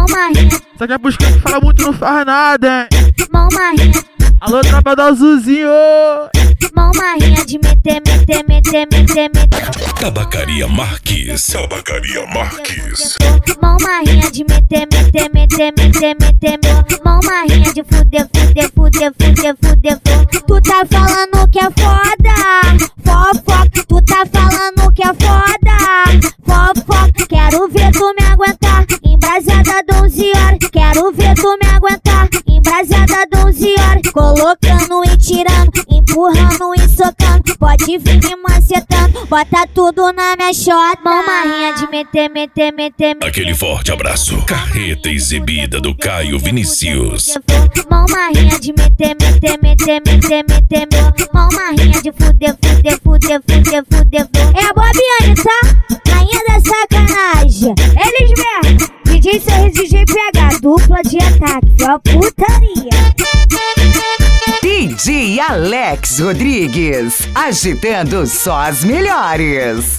marrinha. Só que é pros que fala muito, não faz nada, hein? Mão marrinha. Alô, tropa do azulzinho. Mão marrinha de meter. Tabacaria Marques. Tabacaria Marques. Mão marrinha de meter. Mão marrinha de fuder. Tu tá falando que é foda, fofoca. Tu tá falando que é foda, fofoca. Quero ver tu me aguentar, embrasada 12 horas. Quero ver tu me aguentar, embrasada 12 horas. Colocando e tirando, empurrando e socando. Pode vir me macetando, bota tudo na minha xota. Mão marrinha de meter. Aquele forte abraço. Carreta exibida do Caio Vinicius. Mão marrinha de meter. Mão marrinha de fuder. É a Bobiane, tá? Rainha da sacanagem. Eles mesmo. DJ Sorriso, DJ PH, dupla de ataque. Foi a putaria. DJ Alex Rodrigues, agitando só as melhores.